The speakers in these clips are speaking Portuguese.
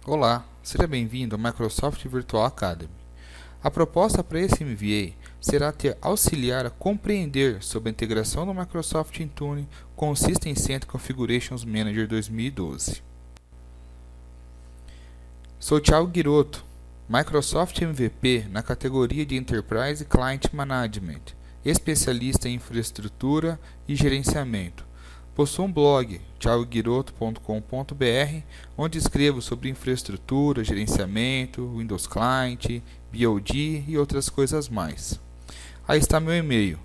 Olá, seja bem-vindo ao Microsoft Virtual Academy. A proposta para esse MVA será te auxiliar a compreender sobre a integração do Microsoft Intune com o System Center Configurations Manager 2012. Sou Thiago Guiroto, Microsoft MVP na categoria de Enterprise Client Management, especialista em infraestrutura e gerenciamento. Possuo um blog, thiagoguiroto.com.br, onde escrevo sobre infraestrutura, gerenciamento, Windows Client, BOD e outras coisas mais. Aí está meu e-mail,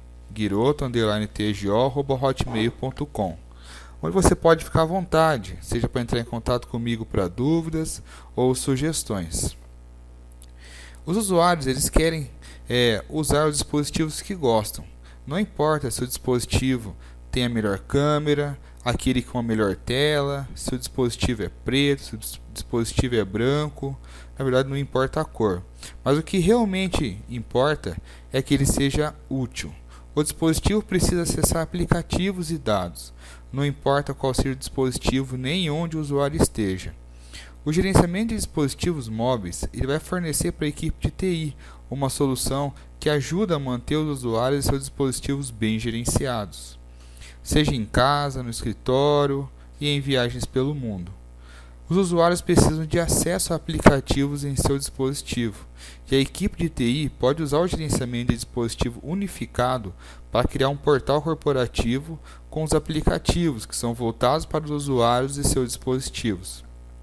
guiroto_tgo@hotmail.com, onde você pode ficar à vontade, seja para entrar em contato comigo para dúvidas ou sugestões. Os usuários eles querem usar os dispositivos que gostam. Não importa se o dispositivo tem a melhor câmera, aquele com a melhor tela, se o dispositivo é preto, se o dispositivo é branco, na verdade não importa a cor. Mas o que realmente importa é que ele seja útil. O dispositivo precisa acessar aplicativos e dados, não importa qual seja o dispositivo nem onde o usuário esteja. O gerenciamento de dispositivos móveis ele vai fornecer para a equipe de TI uma solução que ajuda a manter os usuários e seus dispositivos bem gerenciados, seja em casa, no escritório e em viagens pelo mundo. Os usuários precisam de acesso a aplicativos em seu dispositivo, e a equipe de TI pode usar o gerenciamento de dispositivo unificado para criar um portal corporativo com os aplicativos que são voltados para os usuários e seus dispositivos.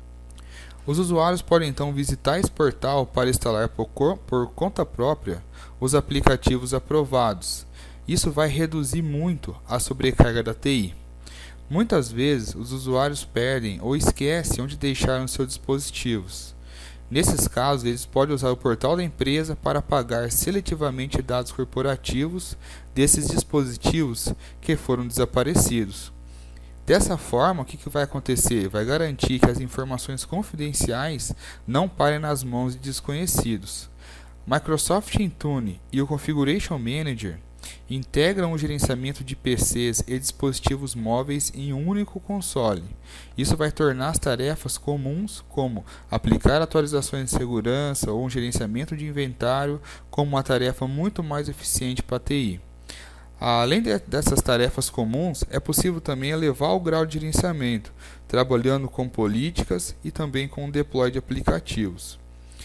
Os usuários podem então visitar esse portal para instalar por conta própria os aplicativos aprovados. Isso vai reduzir muito a sobrecarga da TI. Muitas vezes, os usuários perdem ou esquecem onde deixaram seus dispositivos. Nesses casos, eles podem usar o portal da empresa para apagar seletivamente dados corporativos desses dispositivos que foram desaparecidos. Dessa forma, o que vai acontecer? Vai garantir que as informações confidenciais não parem nas mãos de desconhecidos. Microsoft Intune e o Configuration Manager integram o gerenciamento de PCs e dispositivos móveis em um único console. Isso vai tornar as tarefas comuns, como aplicar atualizações de segurança ou um gerenciamento de inventário, como uma tarefa muito mais eficiente para a TI. Além dessas tarefas comuns, é possível também elevar o grau de gerenciamento, trabalhando com políticas e também com o deploy de aplicativos.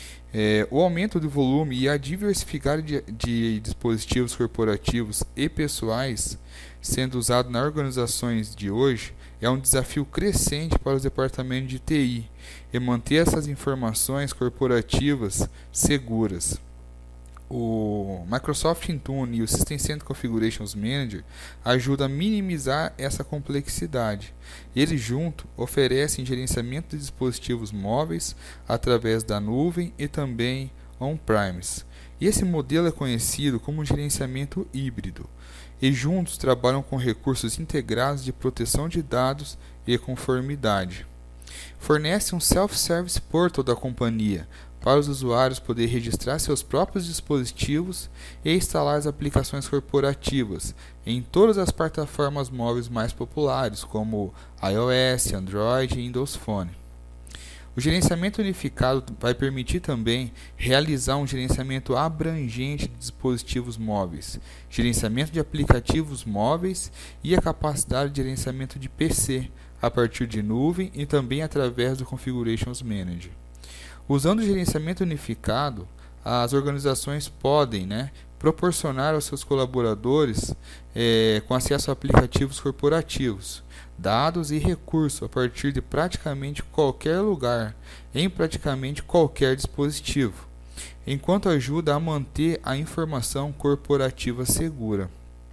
O aumento do volume e a diversidade de dispositivos corporativos e pessoais sendo usado nas organizações de hoje é um desafio crescente para os departamentos de TI e manter essas informações corporativas seguras. O Microsoft Intune e o System Center Configurations Manager ajudam a minimizar essa complexidade. Eles juntos oferecem gerenciamento de dispositivos móveis através da nuvem e também on-premise. Esse modelo é conhecido como gerenciamento híbrido. E juntos trabalham com recursos integrados de proteção de dados e conformidade. Fornece um self-service portal da companhia, para os usuários poderem registrar seus próprios dispositivos e instalar as aplicações corporativas em todas as plataformas móveis mais populares, como iOS, Android e Windows Phone. O gerenciamento unificado vai permitir também realizar um gerenciamento abrangente de dispositivos móveis, gerenciamento de aplicativos móveis e a capacidade de gerenciamento de PC a partir de nuvem e também através do Configurations Manager. Usando o gerenciamento unificado, as organizações podem proporcionar aos seus colaboradores com acesso a aplicativos corporativos, dados e recursos a partir de praticamente qualquer lugar, em praticamente qualquer dispositivo, enquanto ajuda a manter a informação corporativa segura.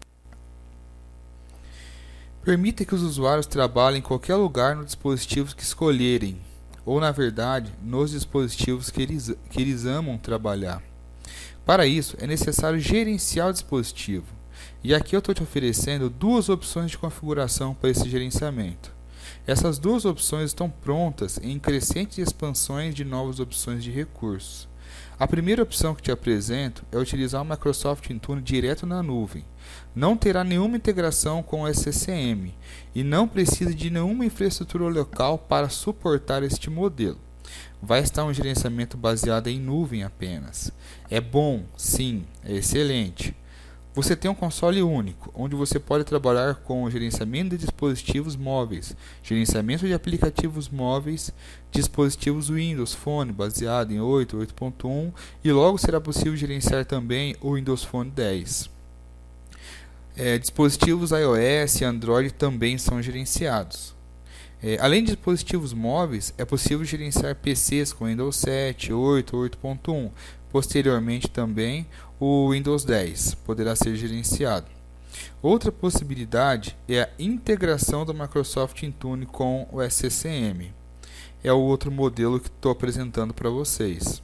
Permita que os usuários trabalhem em qualquer lugar no dispositivo que escolherem, ou na verdade, nos dispositivos que eles amam trabalhar. Para isso, é necessário gerenciar o dispositivo. E aqui eu estou te oferecendo duas opções de configuração para esse gerenciamento. Essas duas opções estão prontas em crescentes expansões de novas opções de recursos. A primeira opção que te apresento é utilizar o Microsoft Intune direto na nuvem. Não terá nenhuma integração com o SCCM e não precisa de nenhuma infraestrutura local para suportar este modelo. vai estar um gerenciamento baseado em nuvem apenas. É bom? Sim, é excelente. Você tem um console único, onde você pode trabalhar com o gerenciamento de dispositivos móveis, gerenciamento de aplicativos móveis, dispositivos Windows Phone baseado em 8, 8.1 e logo será possível gerenciar também o Windows Phone 10. Dispositivos iOS e Android também são gerenciados. Além de dispositivos móveis, é possível gerenciar PCs com Windows 7, 8, 8.1. Posteriormente também o Windows 10 poderá ser gerenciado. Outra possibilidade é a integração da Microsoft Intune com o SCCM. É o outro modelo que estou apresentando para vocês.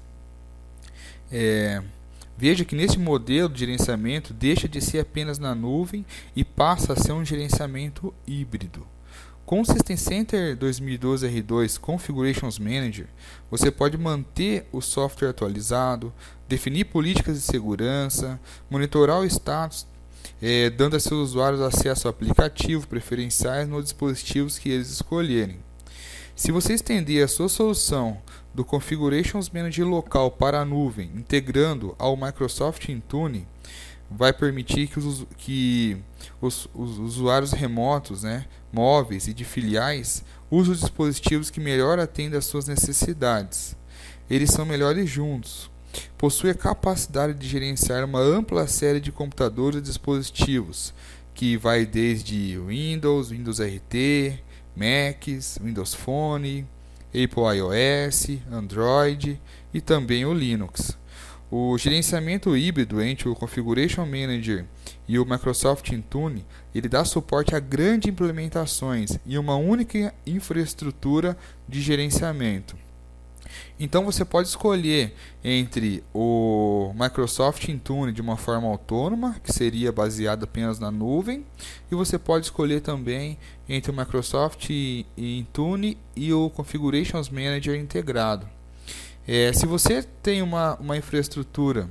Veja que neste modelo de gerenciamento deixa de ser apenas na nuvem e passa a ser um gerenciamento híbrido. Com o System Center 2012 R2 Configurations Manager, você pode manter o software atualizado, definir políticas de segurança, monitorar o status, dando a seus usuários acesso ao aplicativo preferenciais nos dispositivos que eles escolherem. Se você estender a sua solução do Configurations Manager local para a nuvem, integrando ao Microsoft Intune, vai permitir que os usuários remotos, móveis e de filiais, usem os dispositivos que melhor atendem às suas necessidades. Eles são melhores juntos. Possui a capacidade de gerenciar uma ampla série de computadores e dispositivos, que vai desde Windows, Windows RT, Macs, Windows Phone, Apple iOS, Android e também o Linux. O gerenciamento híbrido entre o Configuration Manager e o Microsoft Intune, ele dá suporte a grandes implementações e uma única infraestrutura de gerenciamento. Então você pode escolher entre o Microsoft Intune de uma forma autônoma, que seria baseado apenas na nuvem, e você pode escolher também entre o Microsoft Intune e o Configurations Manager integrado. Se você tem uma infraestrutura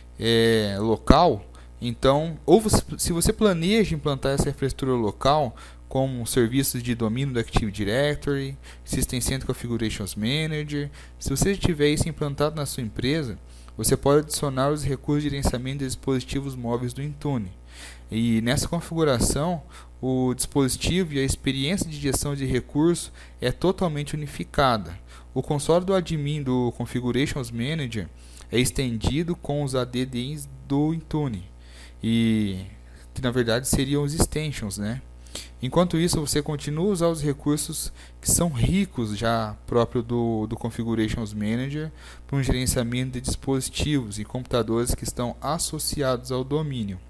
local, então, se você planeja implantar essa infraestrutura local, como serviços de domínio do Active Directory, System Center Configurations Manager, se você tiver isso implantado na sua empresa, você pode adicionar os recursos de gerenciamento de dispositivos móveis do Intune. E nessa configuração, o dispositivo e a experiência de gestão de recursos é totalmente unificada. O console do admin do Configurations Manager é estendido com os ADDs do Intune, e que na verdade seriam os extensions, Enquanto isso, você continua a usar os recursos que são ricos já próprio do Configurations Manager para um gerenciamento de dispositivos e computadores que estão associados ao domínio.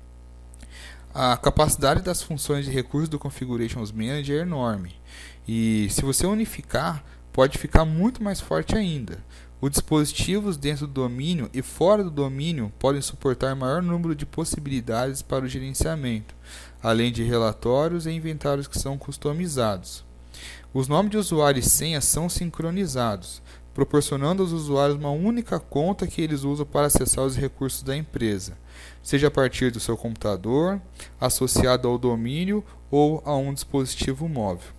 A capacidade das funções de recursos do Configurations Manager é enorme, e se você unificar, pode ficar muito mais forte ainda. Os dispositivos dentro do domínio e fora do domínio podem suportar maior número de possibilidades para o gerenciamento, além de relatórios e inventários que são customizados. Os nomes de usuário e senha são sincronizados, proporcionando aos usuários uma única conta que eles usam para acessar os recursos da empresa, seja a partir do seu computador, associado ao domínio ou a um dispositivo móvel.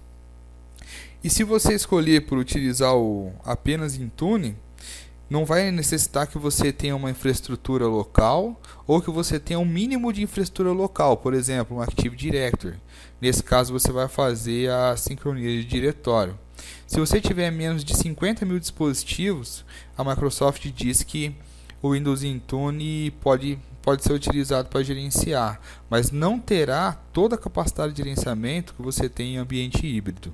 E se você escolher por utilizar apenas Intune, não vai necessitar que você tenha uma infraestrutura local ou que você tenha um mínimo de infraestrutura local, por exemplo, um Active Directory. Nesse caso, você vai fazer a sincronia de diretório. Se você tiver menos de 50 mil dispositivos, a Microsoft diz que o Windows Intune pode ser utilizado para gerenciar, mas não terá toda a capacidade de gerenciamento que você tem em ambiente híbrido.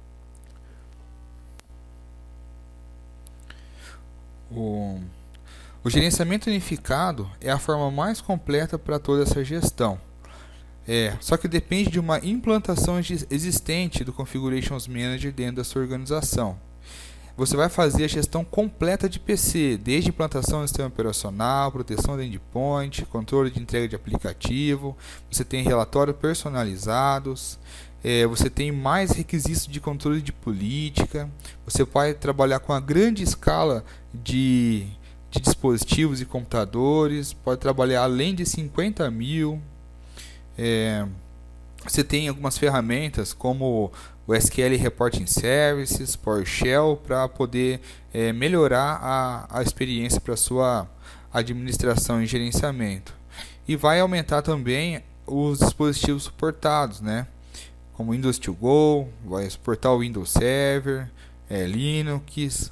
O gerenciamento unificado é a forma mais completa para toda essa gestão. Só que depende de uma implantação existente do Configurations Manager dentro da sua organização. Você vai fazer a gestão completa de PC, desde implantação do sistema operacional, proteção do endpoint, controle de entrega de aplicativo, você tem relatórios personalizados, você tem mais requisitos de controle de política, você pode trabalhar com uma grande escala de dispositivos e computadores, pode trabalhar além de 50 mil. Você tem algumas ferramentas como o SQL Reporting Services, PowerShell, para poder melhorar a experiência para a sua administração e gerenciamento. E vai aumentar também os dispositivos suportados, né? Como Windows To Go, vai suportar o Windows Server, Linux.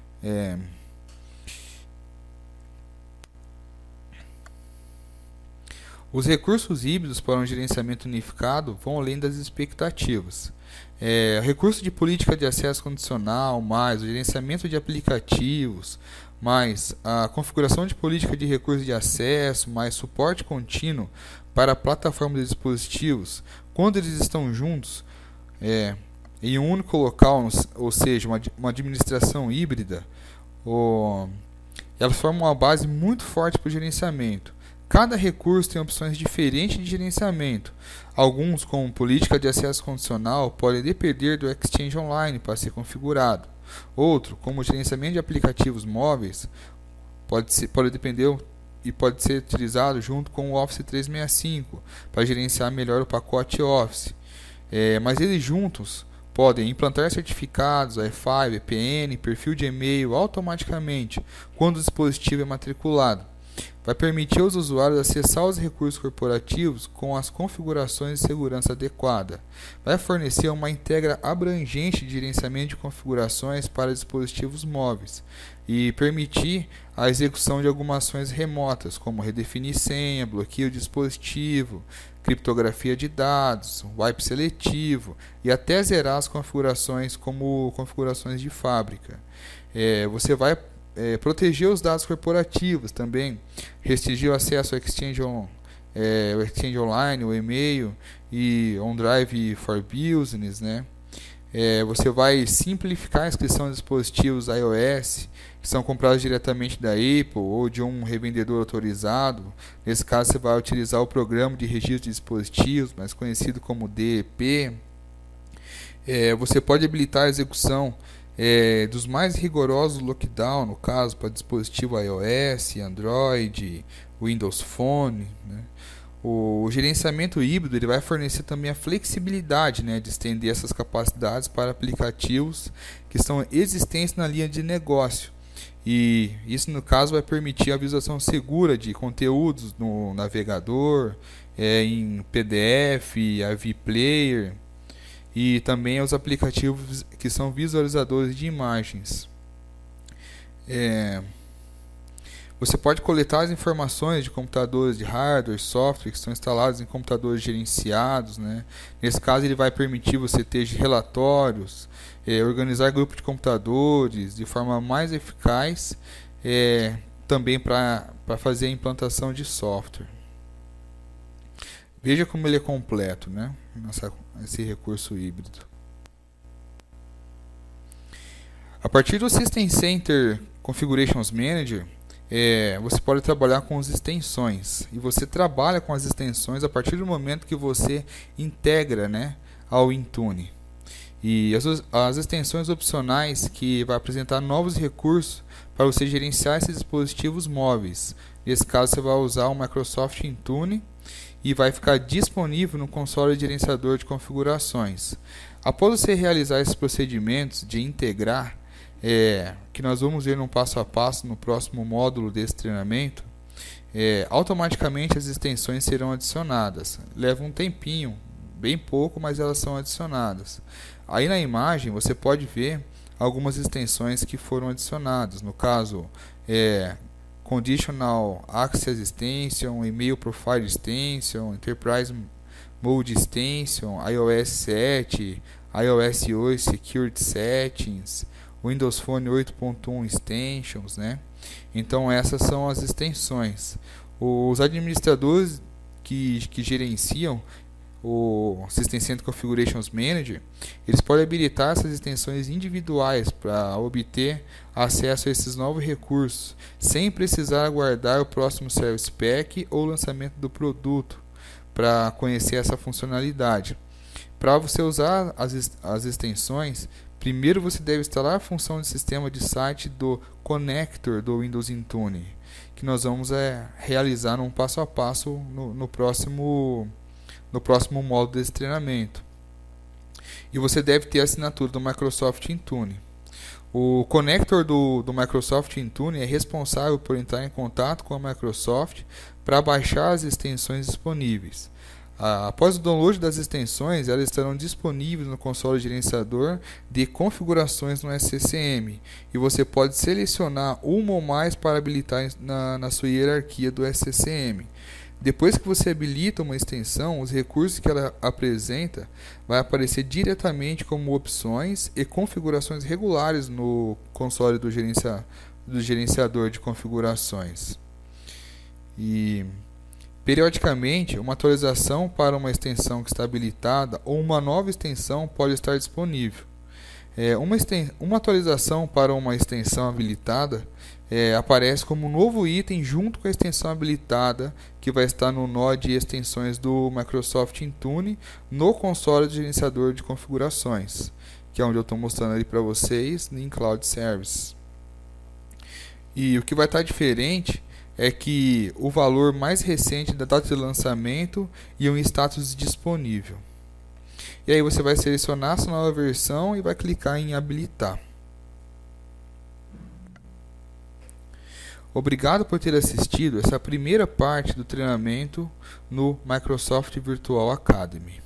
Os recursos híbridos para um gerenciamento unificado vão além das expectativas. Recurso de política de acesso condicional, mais o gerenciamento de aplicativos, mais a configuração de política de recursos de acesso, mais suporte contínuo para a plataforma de dispositivos, quando eles estão juntos em um único local, ou seja, uma administração híbrida, elas formam uma base muito forte para o gerenciamento. Cada recurso tem opções diferentes de gerenciamento. Alguns, como política de acesso condicional, podem depender do Exchange Online para ser configurado. Outro, como gerenciamento de aplicativos móveis, pode depender e pode ser utilizado junto com o Office 365 para gerenciar melhor o pacote Office. Mas eles juntos podem implantar certificados, Wi-Fi, VPN, perfil de e-mail automaticamente quando o dispositivo é matriculado. Vai permitir aos usuários acessar os recursos corporativos com as configurações de segurança adequada. Vai fornecer uma integra abrangente de gerenciamento de configurações para dispositivos móveis e permitir a execução de algumas ações remotas, como redefinir senha, bloqueio de dispositivo, criptografia de dados, wipe seletivo e até zerar as configurações como configurações de fábrica. Você vai proteger os dados corporativos também, restringir o acesso ao Exchange Online, o e-mail e OneDrive for Business, né? Você vai simplificar a inscrição de dispositivos iOS que são comprados diretamente da Apple ou de um revendedor autorizado. Nesse caso, você vai utilizar o programa de registro de dispositivos, mais conhecido como DEP. Você pode habilitar a execução dos mais rigorosos lockdown, no caso, para dispositivo iOS, Android, Windows Phone, né? O gerenciamento híbrido ele vai fornecer também a flexibilidade, né, de estender essas capacidades para aplicativos que estão existentes na linha de negócio. E isso, no caso, vai permitir a visualização segura de conteúdos no navegador, em PDF, AV Player, e também os aplicativos que são visualizadores de imagens. Você pode coletar as informações de computadores de hardware, software que estão instalados em computadores gerenciados, né? Nesse caso, ele vai permitir você ter relatórios, organizar grupos de computadores de forma mais eficaz, também para fazer a implantação de software. Veja como ele é completo, né? Esse recurso híbrido. A partir do System Center Configurations Manager, você pode trabalhar com as extensões. E você trabalha com as extensões a partir do momento que você integra, né, ao Intune. E as extensões opcionais que vai apresentar novos recursos para você gerenciar esses dispositivos móveis. Nesse caso, você vai usar o Microsoft Intune e vai ficar disponível no console de gerenciador de configurações. Após você realizar esses procedimentos de integrar, que nós vamos ver no passo a passo no próximo módulo desse treinamento, automaticamente as extensões serão adicionadas. Leva um tempinho, bem pouco, mas elas são adicionadas. Aí na imagem você pode ver algumas extensões que foram adicionadas. No caso, Conditional Access Extension, Email Profile Extension, Enterprise Mode Extension, iOS 7, iOS 8 Security Settings, Windows Phone 8.1 Extensions, né? Então essas são as extensões. Os administradores que gerenciam o System Center Configurations Manager, eles podem habilitar essas extensões individuais para obter acesso a esses novos recursos, sem precisar aguardar o próximo Service Pack ou lançamento do produto para conhecer essa funcionalidade. Para você usar as extensões, primeiro você deve instalar a função de sistema de site do Connector do Windows Intune, que nós vamos realizar um passo a passo no próximo no próximo módulo desse treinamento. E você deve ter a assinatura do Microsoft Intune. O connector do Microsoft Intune é responsável por entrar em contato com a Microsoft para baixar as extensões disponíveis. Após o download das extensões, elas estarão disponíveis no console gerenciador de configurações no SCCM e você pode selecionar uma ou mais para habilitar na sua hierarquia do SCCM. Depois que você habilita uma extensão, os recursos que ela apresenta vai aparecer diretamente como opções e configurações regulares no console do gerenciador de configurações. E periodicamente, uma atualização para uma extensão que está habilitada ou uma nova extensão pode estar disponível. Uma atualização para uma extensão habilitada aparece como um novo item junto com a extensão habilitada que vai estar no nó de extensões do Microsoft Intune no console do gerenciador de configurações, que é onde eu estou mostrando ali para vocês em Cloud Services. E o que vai estar diferente é que o valor mais recente da data de lançamento e um status disponível. E aí você vai selecionar essa nova versão e vai clicar em habilitar. Obrigado por ter assistido essa primeira parte do treinamento no Microsoft Virtual Academy.